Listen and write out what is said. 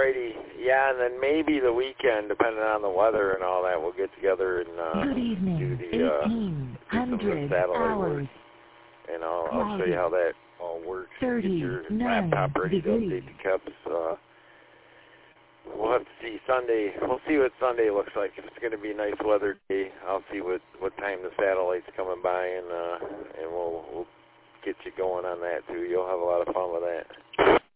righty. Yeah, and then maybe the weekend, depending on the weather and all that, we'll get together and Good evening. do some of the satellite work. And I'll show you how that all works. Get your laptop ready to update the Keps. We'll have to see Sunday. We'll see what Sunday looks like. If it's going to be a nice weather day, I'll see what time the satellite's coming by, and we'll get you going on that too. You'll have a lot of fun with that.